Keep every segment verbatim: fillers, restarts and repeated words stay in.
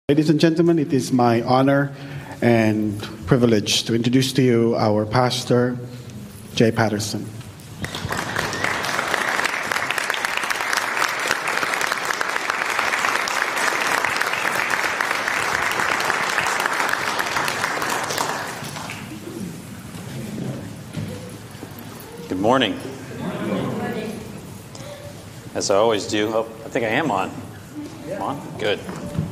Ladies and gentlemen, it is my honor and privilege to introduce to you our pastor, Jay Patterson. Good morning. As I always do, oh, I think I am on. I'm on? Good.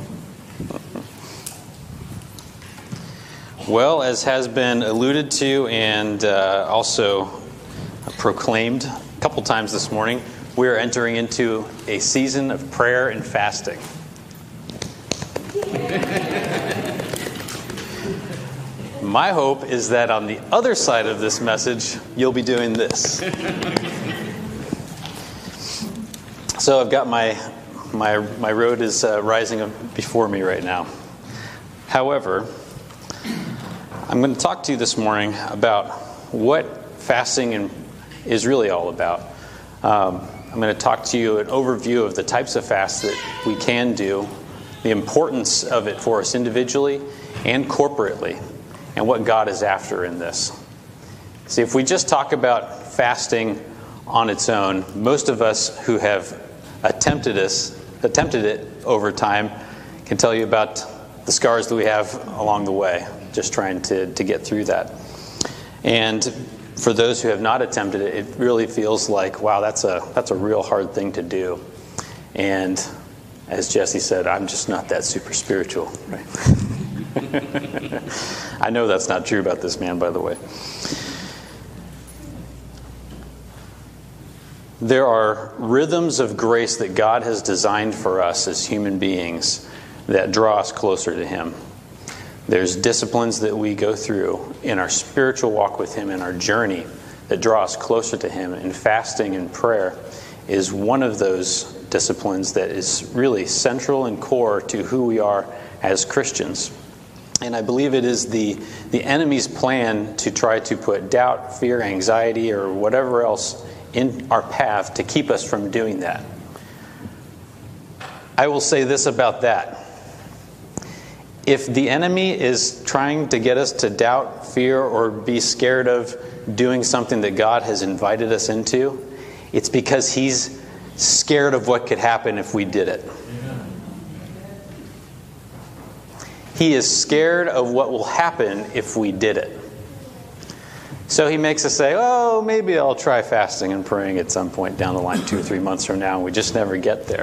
Well, as has been alluded to and uh, also proclaimed a couple times this morning, we are entering into a season of prayer and fasting. My hope is that on the other side of this message, you'll be doing this. So I've got my my my road is uh, rising before me right now. However, I'm going to talk to you this morning about what fasting is really all about. Um, I'm going to talk to you an overview of the types of fasts that we can do, the importance of it for us individually and corporately, and what God is after in this. See, if we just talk about fasting on its own, most of us who have attempted this, attempted it over time can tell you about the scars that we have along the way, just trying to, to get through that. And for those who have not attempted it, it really feels like, wow, that's a that's a real hard thing to do. And as Jesse said, I'm just not that super spiritual. Right? I know that's not true about this man, by the way. There are rhythms of grace that God has designed for us as human beings that draw us closer to Him. There's disciplines that we go through in our spiritual walk with Him, in our journey, that draw us closer to Him. And fasting and prayer is one of those disciplines that is really central and core to who we are as Christians. And I believe it is the, the enemy's plan to try to put doubt, fear, anxiety, or whatever else in our path to keep us from doing that. I will say this about that. If the enemy is trying to get us to doubt, fear, or be scared of doing something that God has invited us into, it's because he's scared of what could happen if we did it. He is scared of what will happen if we did it. So he makes us say, oh, maybe I'll try fasting and praying at some point down the line, two or three months from now, and we just never get there.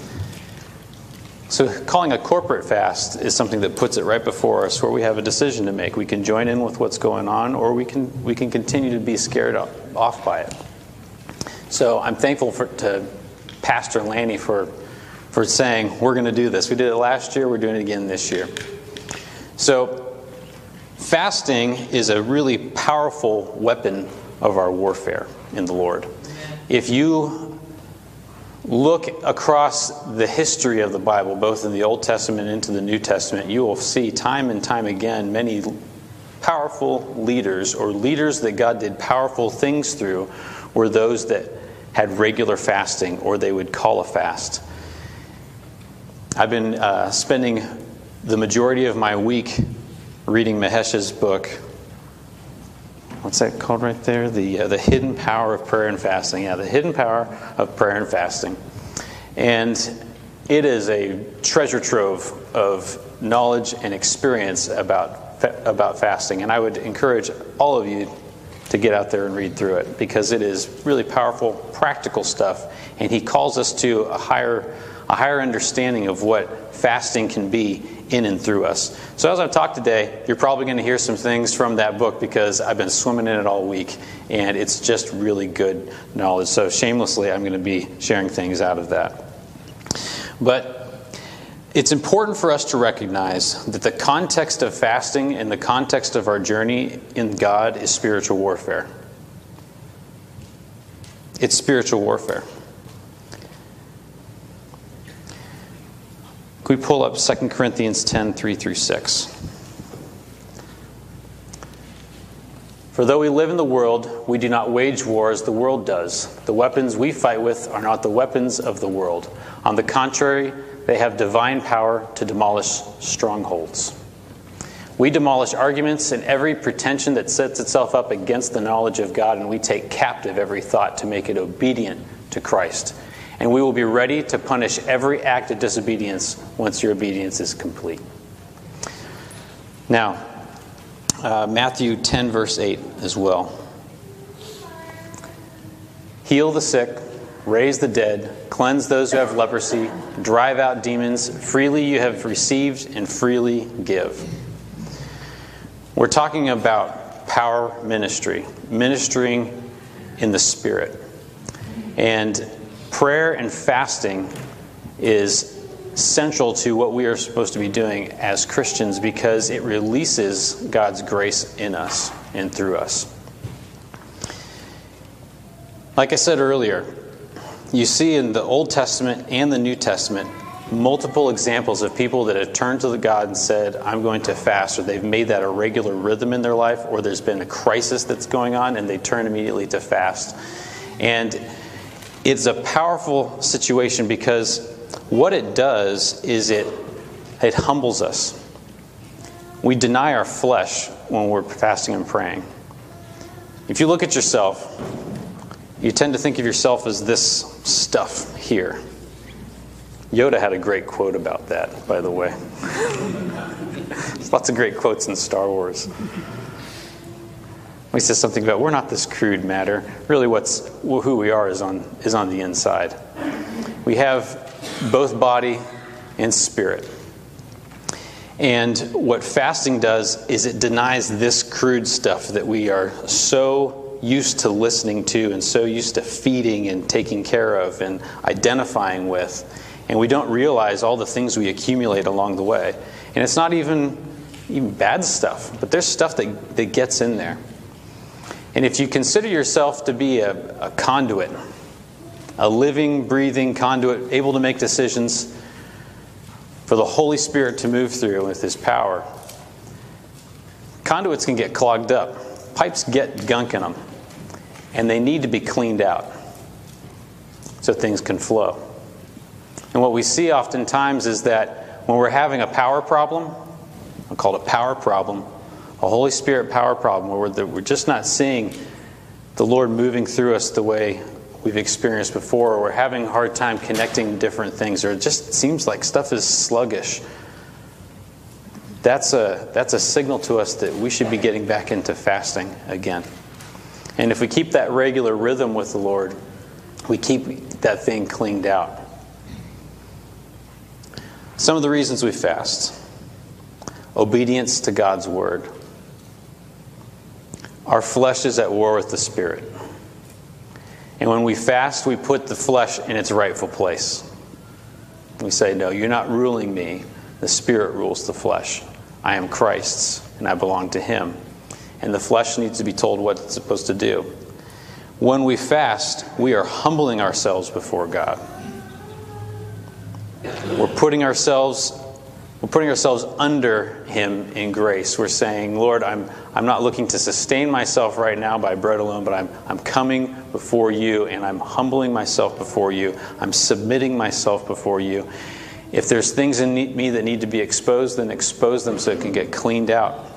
So calling a corporate fast is something that puts it right before us, where we have a decision to make. We can join in with what's going on, or we can we can continue to be scared off by it. So I'm thankful for, to Pastor Lanny for for saying, we're going to do this. We did it last year, we're doing it again this year. So fasting is a really powerful weapon of our warfare in the Lord. If you look across the history of the Bible, both in the Old Testament and into the New Testament, you will see time and time again many powerful leaders, or leaders that God did powerful things through, were those that had regular fasting, or they would call a fast. I've been uh, spending the majority of my week reading Mahesh's book. What's that called right there? The uh, the Hidden Power of Prayer and Fasting. Yeah, the Hidden Power of Prayer and Fasting. And it is a treasure trove of knowledge and experience about about fasting. And I would encourage all of you to get out there and read through it, because it is really powerful, practical stuff. And he calls us to a higher a higher understanding of what fasting can be in and through us. So as I talk today, you're probably going to hear some things from that book, because I've been swimming in it all week, and it's just really good knowledge. So shamelessly, I'm going to be sharing things out of that. But it's important for us to recognize that the context of fasting and the context of our journey in God is spiritual warfare. It's spiritual warfare. Can we pull up Second Corinthians ten, three through six? For though we live in the world, we do not wage war as the world does. The weapons we fight with are not the weapons of the world. On the contrary, They have divine power to demolish strongholds. We demolish arguments and every pretension that sets itself up against the knowledge of God, and we take captive every thought to make it obedient to Christ. And we will be ready to punish every act of disobedience once your obedience is complete. Now, uh, Matthew ten, verse eight as well. Heal the sick, raise the dead, cleanse those who have leprosy, drive out demons. Freely you have received and freely give. We're talking about power ministry, ministering in the Spirit. And prayer and fasting is central to what we are supposed to be doing as Christians because it releases God's grace in us and through us. Like I said earlier, you see in the Old Testament and the New Testament multiple examples of people that have turned to God and said, I'm going to fast, or they've made that a regular rhythm in their life, or there's been a crisis that's going on and they turn immediately to fast. And it's a powerful situation because what it does is it it humbles us. We deny our flesh when we're fasting and praying. If you look at yourself, you tend to think of yourself as this stuff here. Yoda had a great quote about that, by the way. There's lots of great quotes in Star Wars. He says something about we're not this crude matter. Really, what's who we are is on is on the inside. We have both body and spirit. And what fasting does is it denies this crude stuff that we are so used to listening to and so used to feeding and taking care of and identifying with. And we don't realize all the things we accumulate along the way. And it's not even even bad stuff, but there's stuff that, that gets in there. And if you consider yourself to be a, a conduit, a living, breathing conduit, able to make decisions for the Holy Spirit to move through with His power, conduits can get clogged up. Pipes get gunk in them. And they need to be cleaned out so things can flow. And what we see oftentimes is that when we're having a power problem, I'll call it a power problem, a Holy Spirit power problem, where we're, we're just not seeing the Lord moving through us the way we've experienced before, or we're having a hard time connecting different things, or it just seems like stuff is sluggish. That's a, that's a signal to us that we should be getting back into fasting again. And if we keep that regular rhythm with the Lord, we keep that thing cleaned out. Some of the reasons we fast. Obedience to God's Word. Our flesh is at war with the Spirit. And when we fast, we put the flesh in its rightful place. We say, no, you're not ruling me. The Spirit rules the flesh. I am Christ's, and I belong to Him. And the flesh needs to be told what it's supposed to do. When we fast, we are humbling ourselves before God. We're putting ourselves we're putting ourselves under Him in grace. We're saying, Lord, I'm I'm not looking to sustain myself right now by bread alone, but I'm I'm coming before You and I'm humbling myself before You. I'm submitting myself before You. If there's things in me that need to be exposed, then expose them so it can get cleaned out.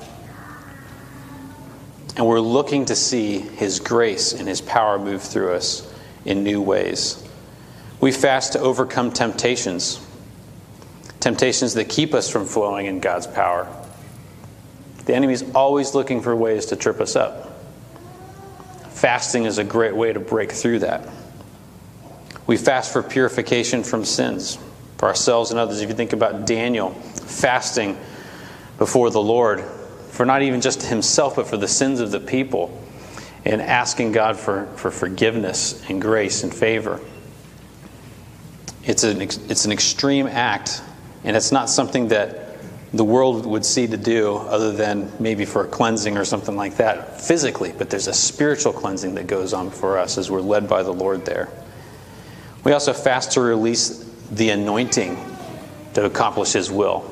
And we're looking to see His grace and His power move through us in new ways. We fast to overcome temptations. Temptations that keep us from flowing in God's power. The enemy's always looking for ways to trip us up. Fasting is a great way to break through that. We fast for purification from sins, for ourselves and others. If you think about Daniel fasting before the Lord, for not even just himself, but for the sins of the people, and asking God for, for forgiveness and grace and favor. It's an, it's an extreme act, and it's not something that the world would see to do other than maybe for a cleansing or something like that physically, but there's a spiritual cleansing that goes on for us as we're led by the Lord there. We also fast to release the anointing to accomplish His will.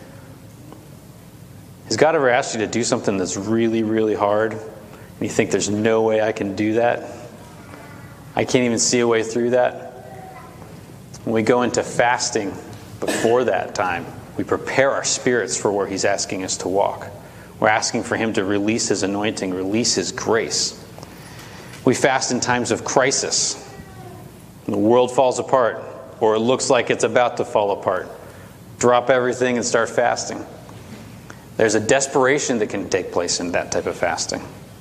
Has God ever asked you to do something that's really, really hard, and you think there's no way I can do that? I can't even see a way through that? When we go into fasting, before that time, we prepare our spirits for where he's asking us to walk. We're asking for him to release his anointing, release his grace. We fast in times of crisis. The world falls apart, or it looks like it's about to fall apart. Drop everything and start fasting. There's a desperation that can take place in that type of fasting.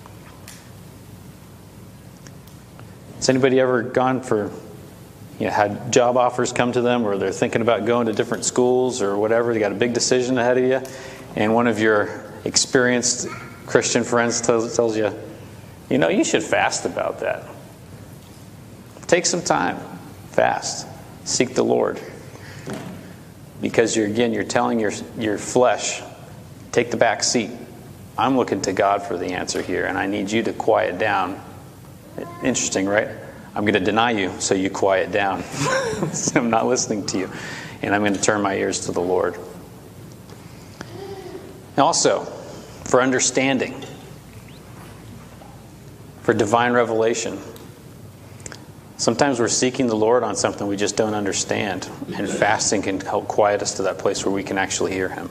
Has anybody ever gone for, you know, had job offers come to them, or they're thinking about going to different schools or whatever? They got a big decision ahead of you, and one of your experienced Christian friends tells, tells you, you know, you should fast about that. Take some time. Fast. Seek the Lord. Because you're, again, you're telling your, your flesh, take the back seat. I'm looking to God for the answer here, and I need you to quiet down. Interesting, right? I'm going to deny you, so you quiet down. So I'm not listening to you. And I'm going to turn my ears to the Lord. And also, for understanding, for divine revelation. Sometimes we're seeking the Lord on something we just don't understand, and fasting can help quiet us to that place where we can actually hear him.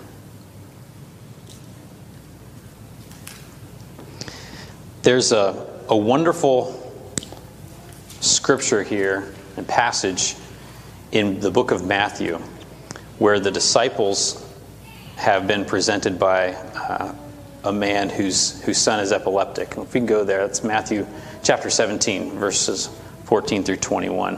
There's a, a wonderful scripture here and passage in the book of Matthew where the disciples have been presented by uh, a man whose whose son is epileptic. If we can go there, it's Matthew chapter seventeen, verses fourteen through twenty-one.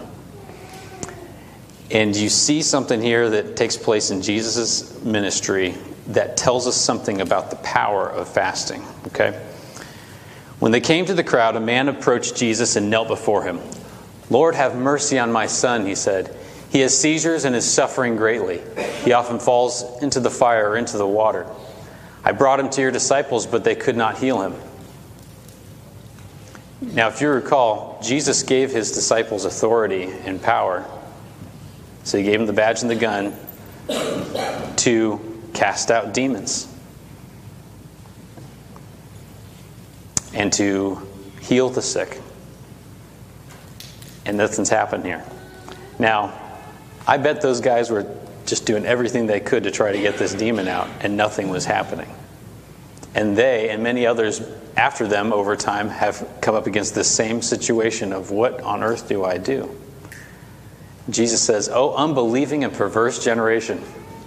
And you see something here that takes place in Jesus' ministry that tells us something about the power of fasting. Okay? When they came to the crowd, a man approached Jesus and knelt before him. "Lord, have mercy on my son," he said. "He has seizures and is suffering greatly. He often falls into the fire or into the water. I brought him to your disciples, but they could not heal him." Now, if you recall, Jesus gave his disciples authority and power. So he gave them the badge and the gun to cast out demons and to heal the sick. And nothing's happened here. Now, I bet those guys were just doing everything they could to try to get this demon out, and nothing was happening. And they, and many others after them over time, have come up against this same situation of, what on earth do I do? Jesus says, "Oh, unbelieving and perverse generation.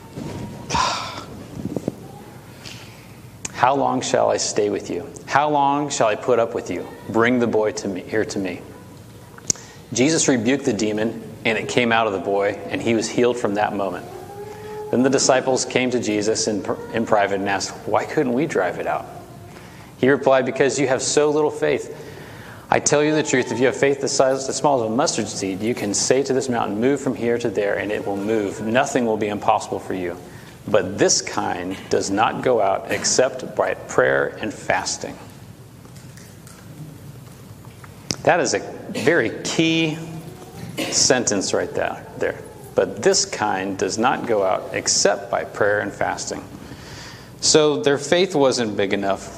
How long shall I stay with you? How long shall I put up with you? Bring the boy to me, here to me." Jesus rebuked the demon, and it came out of the boy, and he was healed from that moment. Then the disciples came to Jesus in, in private and asked, "Why couldn't we drive it out?" He replied, "Because you have so little faith. I tell you the truth, if you have faith the size, the small as a mustard seed, you can say to this mountain, 'Move from here to there,' and it will move. Nothing will be impossible for you. But this kind does not go out except by prayer and fasting." That is a very key sentence right there. there. But this kind does not go out except by prayer and fasting. So their faith wasn't big enough.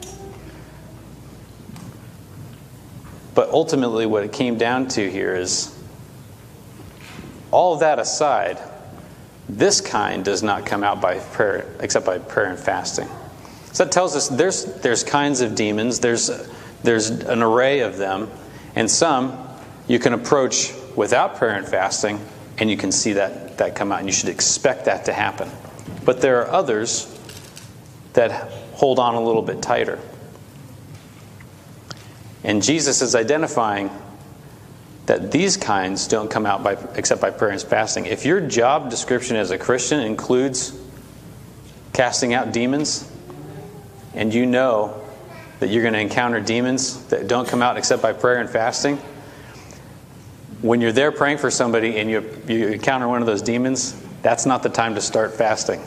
But ultimately what it came down to here is, all of that aside, this kind does not come out by prayer except by prayer and fasting. So that tells us there's there's kinds of demons, there's there's an array of them, and some you can approach without prayer and fasting, and you can see that, that come out, and you should expect that to happen. But there are others that hold on a little bit tighter. And Jesus is identifying that these kinds don't come out by except by prayer and fasting. If your job description as a Christian includes casting out demons, and you know that you're going to encounter demons that don't come out except by prayer and fasting, when you're there praying for somebody and you, you encounter one of those demons, that's not the time to start fasting.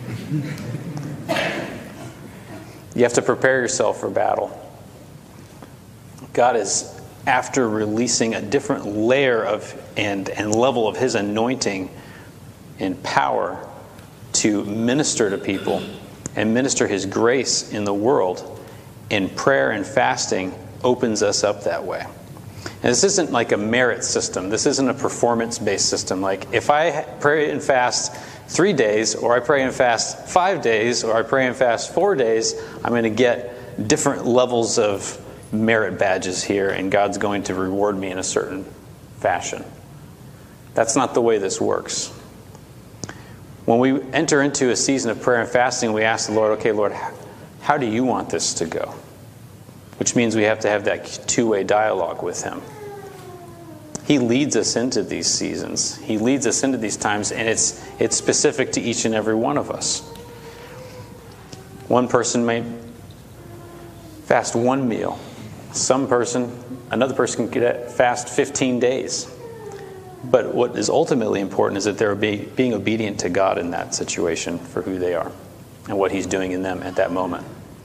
You have to prepare yourself for battle. God is after releasing a different layer of and, and level of his anointing and power to minister to people and minister his grace in the world. And prayer and fasting opens us up that way. And this isn't like a merit system. This isn't a performance-based system. Like if I pray and fast three days, or I pray and fast five days, or I pray and fast four days, I'm going to get different levels of merit badges here, and God's going to reward me in a certain fashion. That's not the way this works. When we enter into a season of prayer and fasting, we ask the Lord, okay, Lord, how do you want this to go? Which means we have to have that two-way dialogue with Him. He leads us into these seasons. He leads us into these times, and it's it's specific to each and every one of us. One person may fast one meal. Some person, another person can fast fifteen days. But what is ultimately important is that they're be, being obedient to God in that situation for who they are and what He's doing in them at that moment.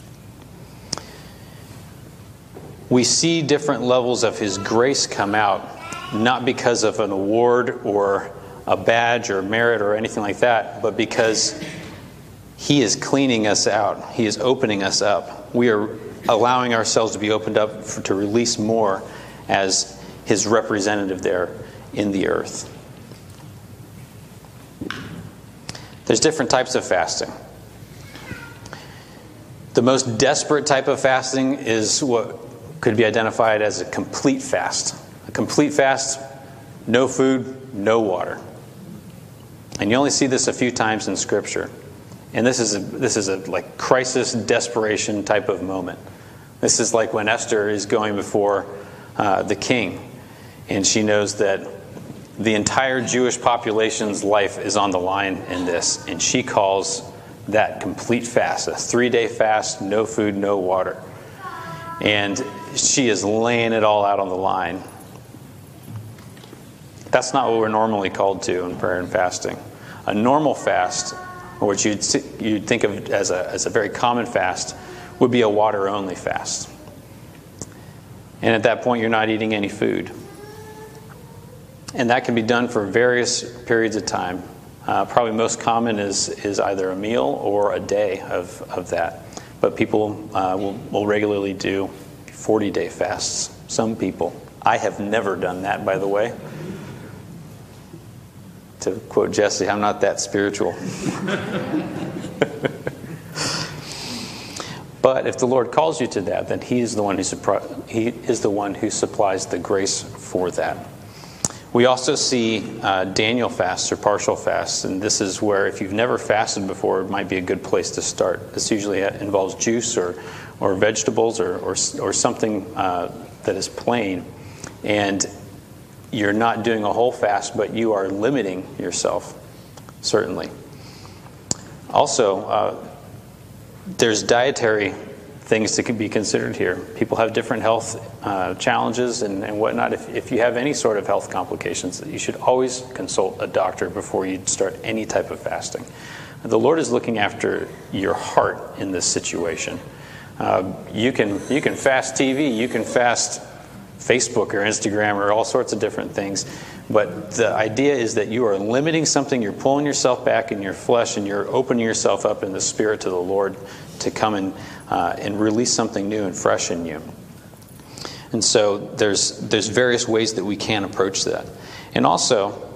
We see different levels of His grace come out, not because of an award or a badge or merit or anything like that, but because He is cleaning us out. He is opening us up. We are allowing ourselves to be opened up for, to release more as His representative there in the earth. There's different types of fasting. The most desperate type of fasting is what could be identified as a complete fast. A complete fast, no food, no water. And you only see this a few times in Scripture. And this is a, this is a like crisis, desperation type of moment. This is like when Esther is going before uh, the king, and she knows that the entire Jewish population's life is on the line in this, and she calls that complete fast, a three-day fast, no food, no water. And she is laying it all out on the line. That's not what we're normally called to in prayer and fasting. A normal fast, or what you'd, you'd think of as a, as a very common fast, would be a water-only fast. And at that point, you're not eating any food. And that can be done for various periods of time. Uh, probably most common is is either a meal or a day of, of that. But people uh, will, will regularly do forty-day fasts. Some people. I have never done that, by the way. To quote Jesse, I'm not that spiritual. But if the Lord calls you to that, then He is the one who supri- He is the one who supplies the grace for that. We also see uh, Daniel fasts or partial fasts, and this is where if you've never fasted before, it might be a good place to start. This usually involves juice or, or vegetables or, or, or something uh, that is plain, and you're not doing a whole fast, but you are limiting yourself, certainly. Also, uh, there's dietary things that could be considered here. People have different health uh, challenges and, and whatnot. If, if you have any sort of health complications, you should always consult a doctor before you start any type of fasting. The Lord is looking after your heart in this situation. Uh, you can you can fast T V, you can fast Facebook or Instagram or all sorts of different things, but the idea is that you are limiting something, you're pulling yourself back in your flesh, and you're opening yourself up in the Spirit to the Lord to come and uh, and release something new and fresh in you. And so there's there's various ways that we can approach that. And also,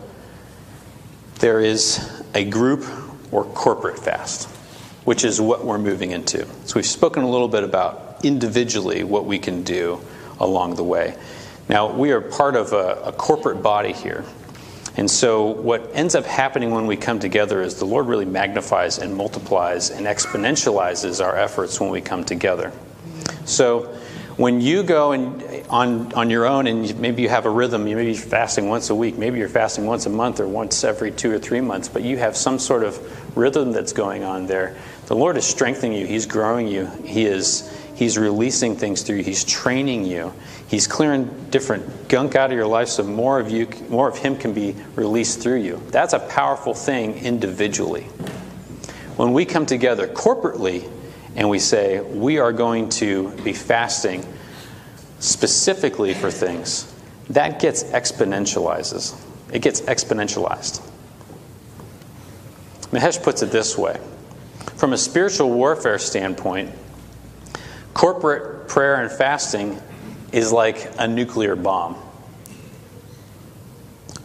there is a group or corporate fast, which is what we're moving into. So we've spoken a little bit about individually what we can do along the way. Now, we are part of a, a corporate body here. And so what ends up happening when we come together is the Lord really magnifies and multiplies and exponentializes our efforts when we come together. So when you go and on on your own and maybe you have a rhythm, you may be fasting once a week, maybe you're fasting once a month or once every two or three months, but you have some sort of rhythm that's going on there. The Lord is strengthening you. He's growing you. He is He's releasing things through you. He's training you. He's clearing different gunk out of your life so more of you, more of Him can be released through you. That's a powerful thing individually. When we come together corporately and we say we are going to be fasting specifically for things, that gets exponentializes. It gets exponentialized. Mahesh puts it this way. From a spiritual warfare standpoint, corporate prayer and fasting is like a nuclear bomb.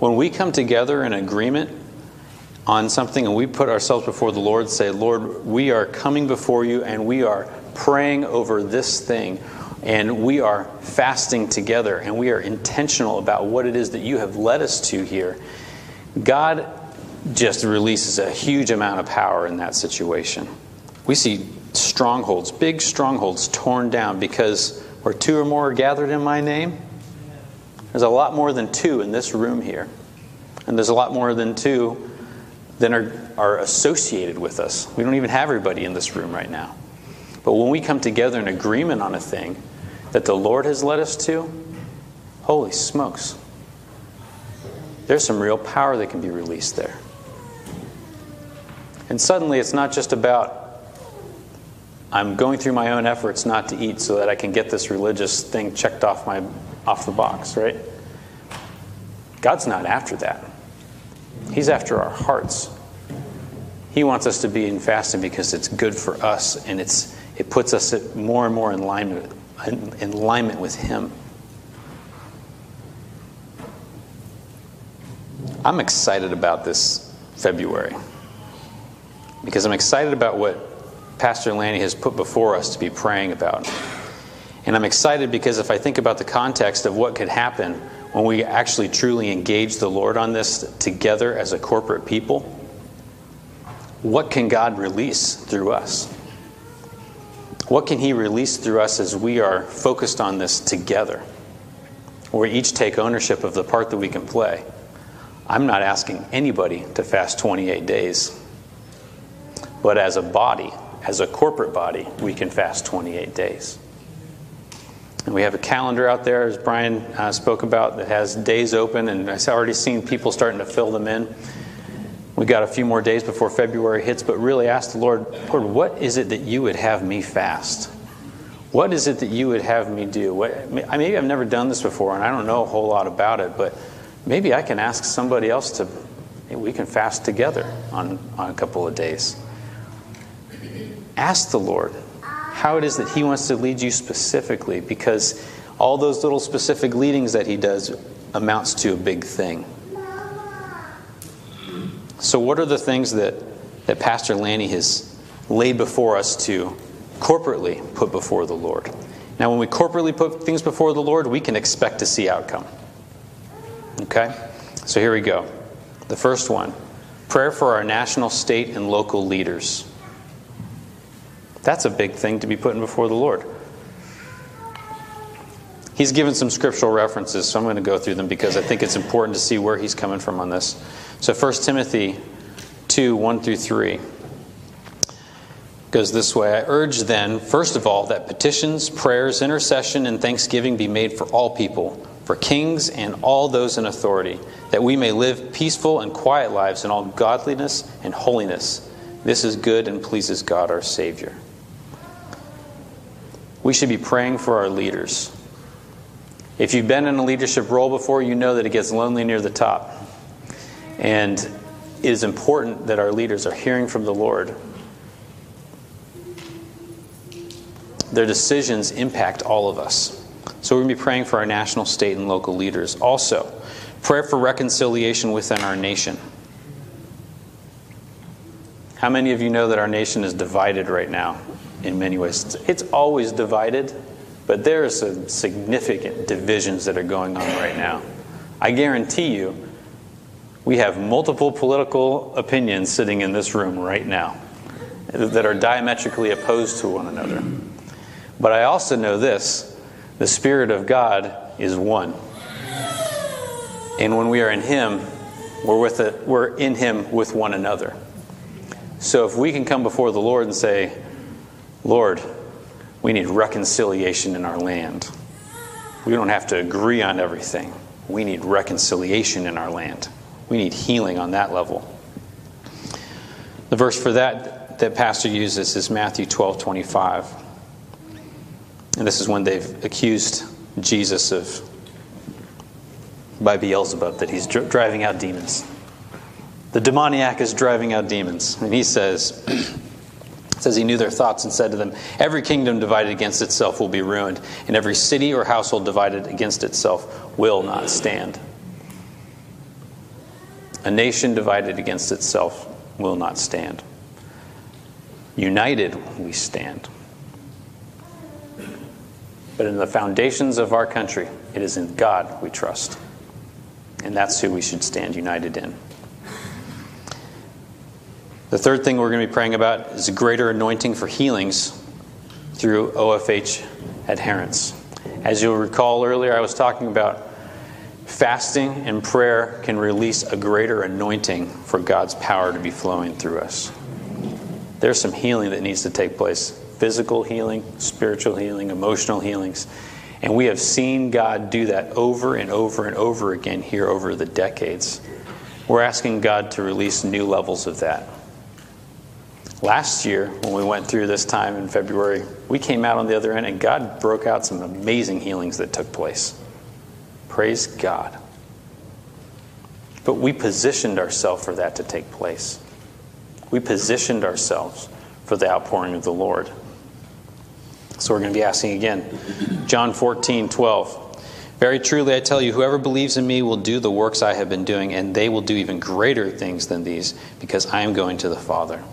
When we come together in agreement on something and we put ourselves before the Lord, say, Lord, we are coming before you and we are praying over this thing, and we are fasting together, and we are intentional about what it is that you have led us to here, God just releases a huge amount of power in that situation. We see strongholds, big strongholds torn down, because where two or more are gathered in my name, there's a lot more than two in this room here. And there's a lot more than two that are, are associated with us. We don't even have everybody in this room right now. But when we come together in agreement on a thing that the Lord has led us to, holy smokes, there's some real power that can be released there. And suddenly it's not just about, I'm going through my own efforts not to eat so that I can get this religious thing checked off my off the box, right? God's not after that. He's after our hearts. He wants us to be in fasting because it's good for us, and it's it puts us more and more in alignment, in alignment with Him. I'm excited about this February because I'm excited about what Pastor Lanny has put before us to be praying about. And I'm excited because if I think about the context of what could happen when we actually truly engage the Lord on this together as a corporate people, what can God release through us? What can He release through us as we are focused on this together? Where we each take ownership of the part that we can play. I'm not asking anybody to fast twenty-eight days. But as a body, as a corporate body, we can fast twenty-eight days. And we have a calendar out there, as Brian uh, spoke about, that has days open, and I've already seen people starting to fill them in. We've got a few more days before February hits, but really ask the Lord, Lord, what is it that you would have me fast? What is it that you would have me do? What, maybe I've never done this before, and I don't know a whole lot about it, but maybe I can ask somebody else to, maybe we can fast together on, on a couple of days. Ask the Lord how it is that He wants to lead you specifically, because all those little specific leadings that He does amounts to a big thing. So what are the things that, that Pastor Lanny has laid before us to corporately put before the Lord? Now, when we corporately put things before the Lord, we can expect to see outcome. Okay? So here we go. The first one, prayer for our national, state, and local leaders. That's a big thing to be putting before the Lord. He's given some scriptural references, so I'm going to go through them because I think it's important to see where he's coming from on this. So First Timothy two, one through three goes this way. I urge then, first of all, that petitions, prayers, intercession, and thanksgiving be made for all people, for kings and all those in authority, that we may live peaceful and quiet lives in all godliness and holiness. This is good and pleases God our Savior. We should be praying for our leaders. If you've been in a leadership role before, you know that it gets lonely near the top. And it is important that our leaders are hearing from the Lord. Their decisions impact all of us. So we're going to be praying for our national, state, and local leaders. Also, prayer for reconciliation within our nation. How many of you know that our nation is divided right now in many ways? It's always divided, but there are some significant divisions that are going on right now. I guarantee you, we have multiple political opinions sitting in this room right now that are diametrically opposed to one another. But I also know this, the Spirit of God is one. And when we are in Him, we're with it, we're in Him with one another. So if we can come before the Lord and say, Lord, we need reconciliation in our land. We don't have to agree on everything. We need reconciliation in our land. We need healing on that level. The verse for that that Pastor uses is Matthew twelve twenty-five. And this is when they've accused Jesus of, by Beelzebub, that he's dri- driving out demons. The demoniac is driving out demons. And he says, says he knew their thoughts and said to them, every kingdom divided against itself will be ruined, and every city or household divided against itself will not stand. A nation divided against itself will not stand. United we stand. But in the foundations of our country, it is in God we trust. And that's who we should stand united in. The third thing we're going to be praying about is a greater anointing for healings through O F H adherence. As you'll recall earlier, I was talking about fasting and prayer can release a greater anointing for God's power to be flowing through us. There's some healing that needs to take place. Physical healing, spiritual healing, emotional healings. And we have seen God do that over and over and over again here over the decades. We're asking God to release new levels of that. Last year, when we went through this time in February, we came out on the other end and God broke out some amazing healings that took place. Praise God. But we positioned ourselves for that to take place. We positioned ourselves for the outpouring of the Lord. So we're going to be asking again. John fourteen twelve. Very truly I tell you, whoever believes in me will do the works I have been doing, and they will do even greater things than these, because I am going to the Father.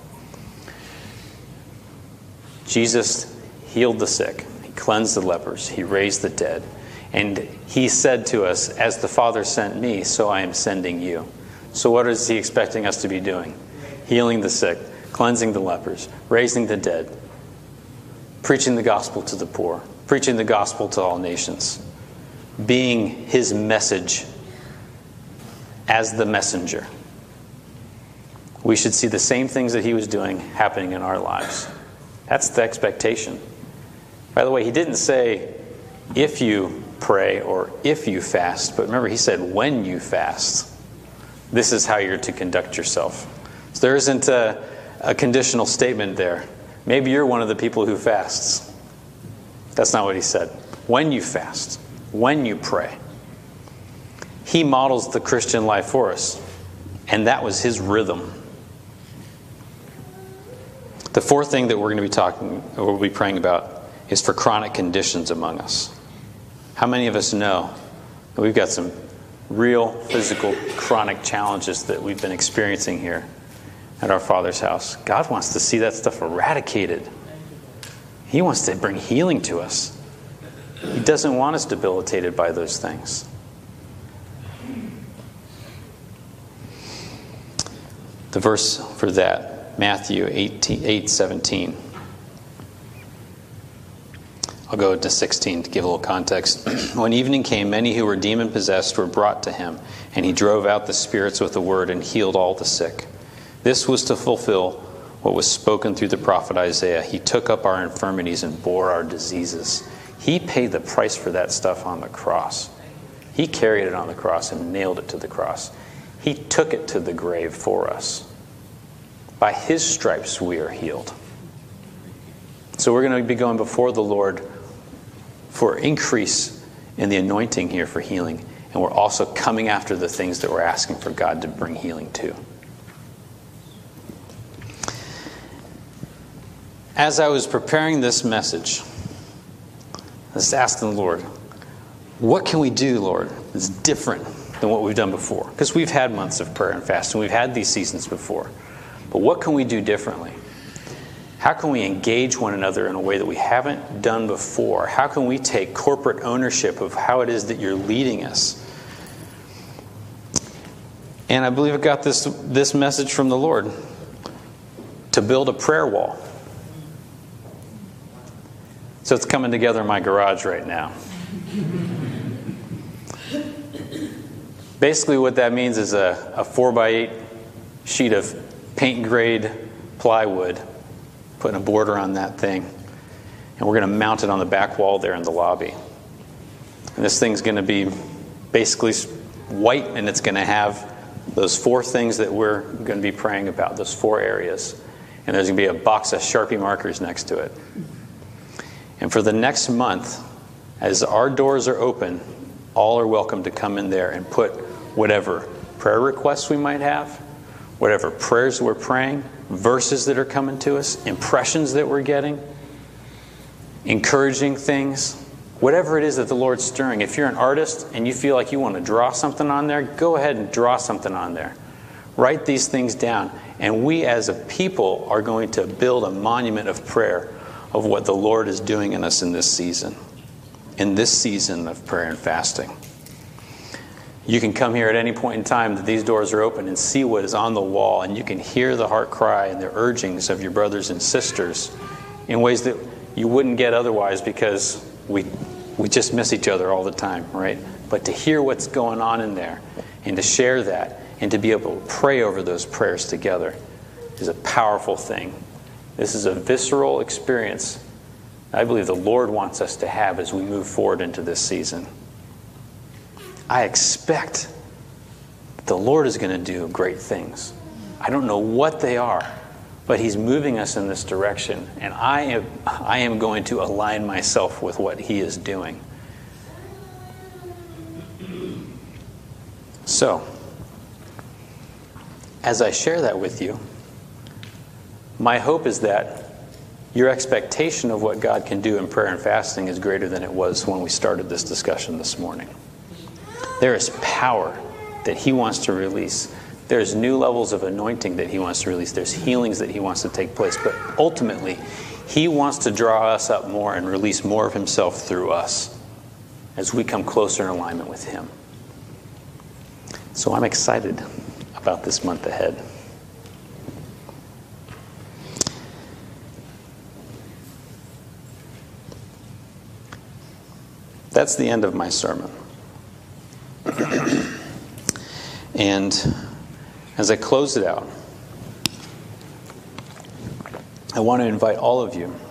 Jesus healed the sick. He cleansed the lepers. He raised the dead. And he said to us, as the Father sent me, so I am sending you. So what is he expecting us to be doing? Healing the sick, cleansing the lepers, raising the dead, preaching the gospel to the poor, preaching the gospel to all nations, being his message as the messenger. We should see the same things that he was doing happening in our lives. That's the expectation. By the way, he didn't say if you pray or if you fast, but remember he said when you fast. This is how you're to conduct yourself. So there isn't a, a conditional statement there. Maybe you're one of the people who fasts. That's not what he said. When you fast, when you pray. He models the Christian life for us, and that was his rhythm. The fourth thing that we're going to be talking, or we'll be praying about, is for chronic conditions among us. How many of us know that we've got some real physical chronic challenges that we've been experiencing here at our Father's house? God wants to see that stuff eradicated. He wants to bring healing to us. He doesn't want us debilitated by those things. The verse for that, Matthew eight seventeen. I'll go to sixteen to give a little context. When evening came, many who were demon-possessed were brought to him, and he drove out the spirits with the word and healed all the sick. This was to fulfill what was spoken through the prophet Isaiah. He took up our infirmities and bore our diseases. He paid the price for that stuff on the cross. He carried it on the cross and nailed it to the cross. He took it to the grave for us. By his stripes we are healed. So we're going to be going before the Lord for increase in the anointing here for healing. And we're also coming after the things that we're asking for God to bring healing to. As I was preparing this message, I was asking the Lord, what can we do, Lord, that's different than what we've done before? Because we've had months of prayer and fasting. We've had these seasons before. But what can we do differently? How can we engage one another in a way that we haven't done before? How can we take corporate ownership of how it is that you're leading us? And I believe I got this, this message from the Lord. To build a prayer wall. So it's coming together in my garage right now. Basically what that means is a, a four by eight sheet of paint grade plywood, putting a border on that thing, and we're going to mount it on the back wall there in the lobby. And this thing's going to be basically white, and it's going to have those four things that we're going to be praying about, those four areas. And there's going to be a box of Sharpie markers next to it. And for the next month, as our doors are open, all are welcome to come in there and put whatever prayer requests we might have, whatever prayers we're praying, verses that are coming to us, impressions that we're getting, encouraging things, whatever it is that the Lord's stirring. If you're an artist and you feel like you want to draw something on there, go ahead and draw something on there. Write these things down. And we as a people are going to build a monument of prayer of what the Lord is doing in us in this season. In this season of prayer and fasting. You can come here at any point in time that these doors are open and see what is on the wall. And you can hear the heart cry and the urgings of your brothers and sisters in ways that you wouldn't get otherwise, because we we just miss each other all the time, right? But to hear what's going on in there and to share that and to be able to pray over those prayers together is a powerful thing. This is a visceral experience I believe the Lord wants us to have as we move forward into this season. I expect the Lord is going to do great things. I don't know what they are, but He's moving us in this direction, and I am, I am going to align myself with what He is doing. So, as I share that with you, my hope is that your expectation of what God can do in prayer and fasting is greater than it was when we started this discussion this morning. There is power that He wants to release. There's new levels of anointing that He wants to release. There's healings that He wants to take place. But ultimately, He wants to draw us up more and release more of Himself through us as we come closer in alignment with Him. So I'm excited about this month ahead. That's the end of my sermon. And as I close it out, I want to invite all of you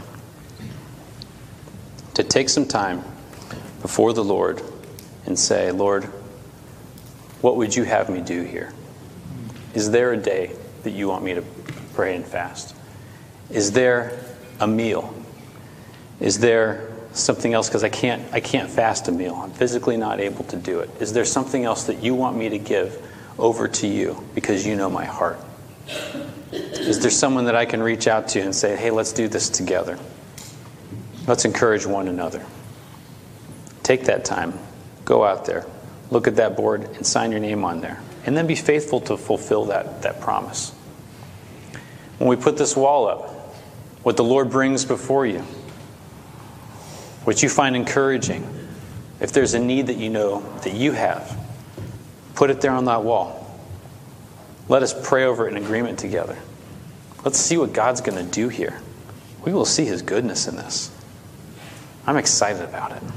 to take some time before the Lord and say, Lord, what would you have me do here? Is there a day that you want me to pray and fast? Is there a meal? Is there something else, because I can't I can't fast a meal. I'm physically not able to do it. Is there something else that you want me to give over to you because you know my heart? Is there someone that I can reach out to and say, hey, let's do this together? Let's encourage one another. Take that time. Go out there. Look at that board and sign your name on there. And then be faithful to fulfill that, that promise. When we put this wall up, what the Lord brings before you, what you find encouraging, if there's a need that you know that you have, put it there on that wall. Let us pray over it in agreement together. Let's see what God's going to do here. We will see His goodness in this. I'm excited about it.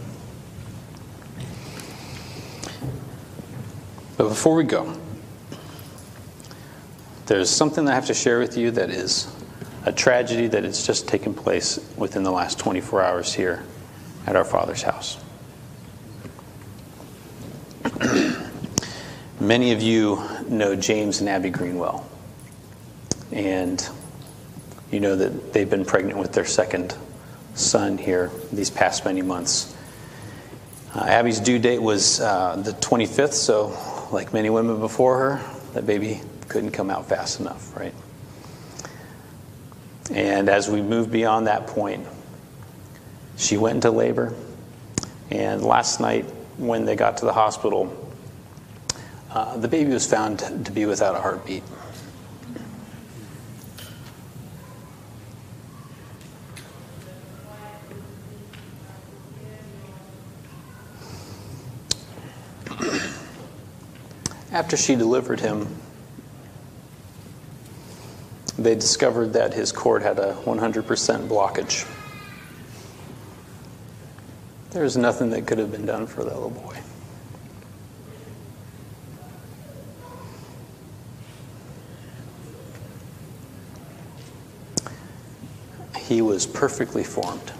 But before we go, there's something that I have to share with you that is a tragedy that has just taken place within the last twenty-four hours here at our Father's house. Many of you know James and Abby Greenwell. And you know that they've been pregnant with their second son here these past many months. Uh, Abby's due date was uh, the twenty-fifth, so like many women before her, that baby couldn't come out fast enough, right? And as we moved beyond that point, she went into labor. And last night, when they got to the hospital, uh, the baby was found to be without a heartbeat. After she delivered him, they discovered that his cord had a one hundred percent blockage. There was nothing that could have been done for that little boy. He was perfectly formed.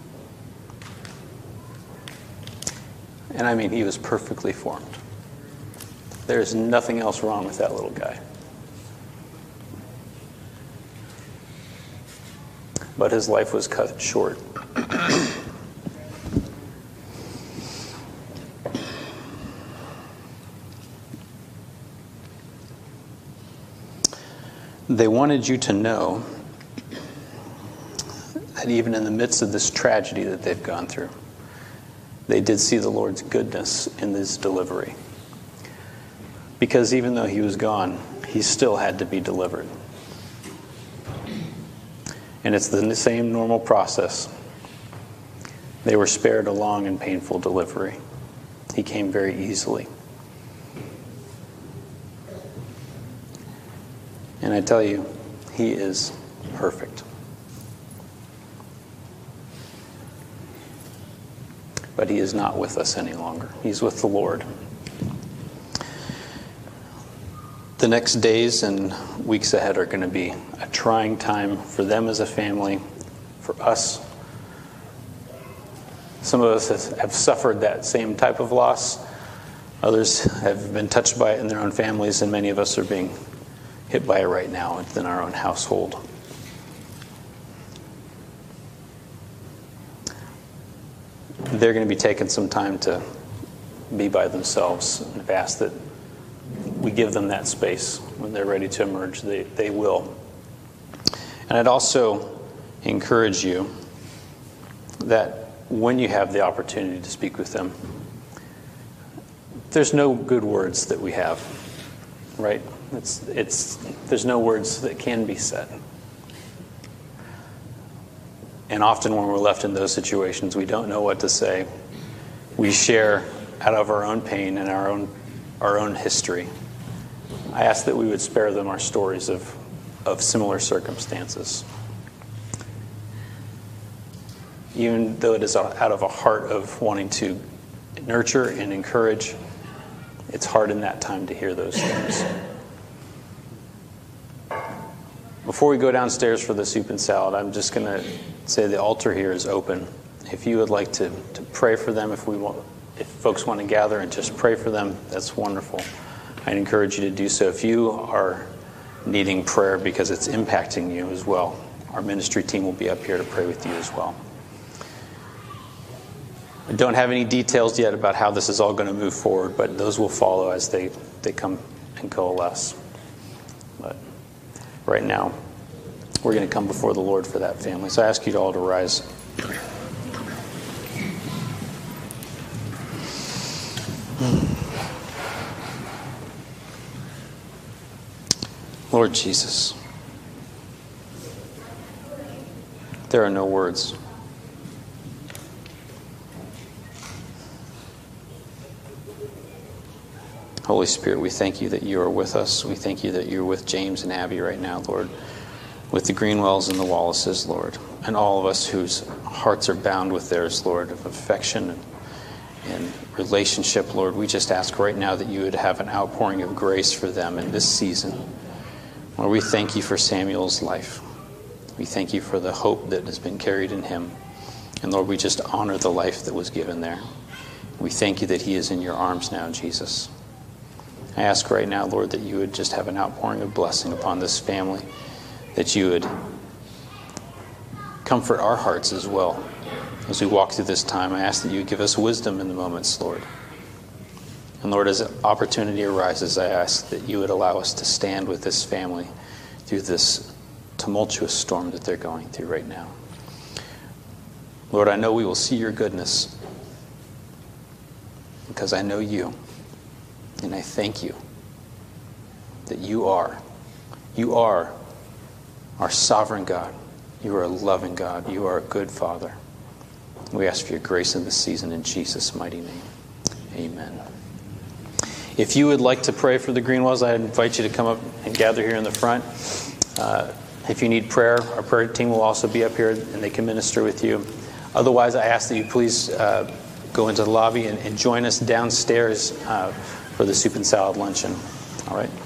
And I mean, he was perfectly formed. There's nothing else wrong with that little guy. But his life was cut short. They wanted you to know that even in the midst of this tragedy that they've gone through, they did see the Lord's goodness in this delivery. Because even though he was gone, he still had to be delivered. And it's the same normal process. They were spared a long and painful delivery. He came very easily. And I tell you, he is perfect. But he is not with us any longer. He's with the Lord. The next days and weeks ahead are going to be a trying time for them as a family, for us. Some of us have suffered that same type of loss. Others have been touched by it in their own families, and many of us are being hit by it right now within our own household. They're going to be taking some time to be by themselves, and I've asked that we give them that space. When they're ready to emerge, they, they will. And I'd also encourage you that when you have the opportunity to speak with them, there's no good words that we have, right? It's, it's, there's no words that can be said. And often when we're left in those situations, we don't know what to say. We share out of our own pain and our own our own history. I ask that we would spare them our stories of, of similar circumstances. Even though it is out of a heart of wanting to nurture and encourage, it's hard in that time to hear those things. Before we go downstairs for the soup and salad, I'm just going to say the altar here is open. If you would like to, to pray for them, if we want, if folks want to gather and just pray for them, that's wonderful. I'd encourage you to do so. If you are needing prayer because it's impacting you as well, our ministry team will be up here to pray with you as well. I don't have any details yet about how this is all going to move forward, but those will follow as they, they come and coalesce. But right now, we're going to come before the Lord for that family. So I ask you all to rise. Lord Jesus, there are no words. Holy Spirit, we thank you that you are with us. We thank you that you're with James and Abby right now, Lord, with the Greenwells and the Wallaces, Lord, and all of us whose hearts are bound with theirs, Lord, of affection and, and relationship, Lord. We just ask right now that you would have an outpouring of grace for them in this season. Lord, we thank you for Samuel's life. We thank you for the hope that has been carried in him. And Lord, we just honor the life that was given there. We thank you that he is in your arms now, Jesus. I ask right now, Lord, that you would just have an outpouring of blessing upon this family, that you would comfort our hearts as well. As we walk through this time, I ask that you would give us wisdom in the moments, Lord. And Lord, as opportunity arises, I ask that you would allow us to stand with this family through this tumultuous storm that they're going through right now. Lord, I know we will see your goodness because I know you. And I thank you that you are, you are our sovereign God. You are a loving God. You are a good Father. We ask for your grace in this season in Jesus' mighty name. Amen. If you would like to pray for the Greenwells, I invite you to come up and gather here in the front. Uh, if you need prayer, our prayer team will also be up here and they can minister with you. Otherwise, I ask that you please uh, go into the lobby and, and join us downstairs uh, for the soup and salad luncheon. All right?